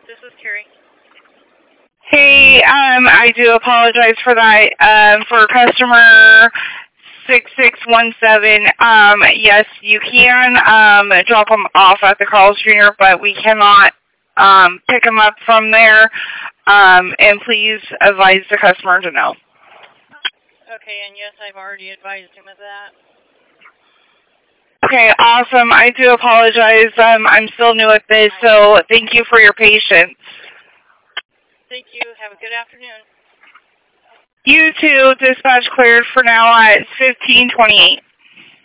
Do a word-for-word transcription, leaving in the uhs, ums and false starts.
This is Carrie. Hey, um, I do apologize for that. Um, for customer six six one seven, um, yes, you can um, drop them off at the call screener, but we cannot um, pick them up from there. Um, and please advise the customer to know. Okay, and yes, I've already advised him of that. Okay, awesome. I do apologize. Um, I'm still new at this, so thank you for your patience. Thank you. Have a good afternoon. You too. Dispatch cleared for now at fifteen twenty-eight.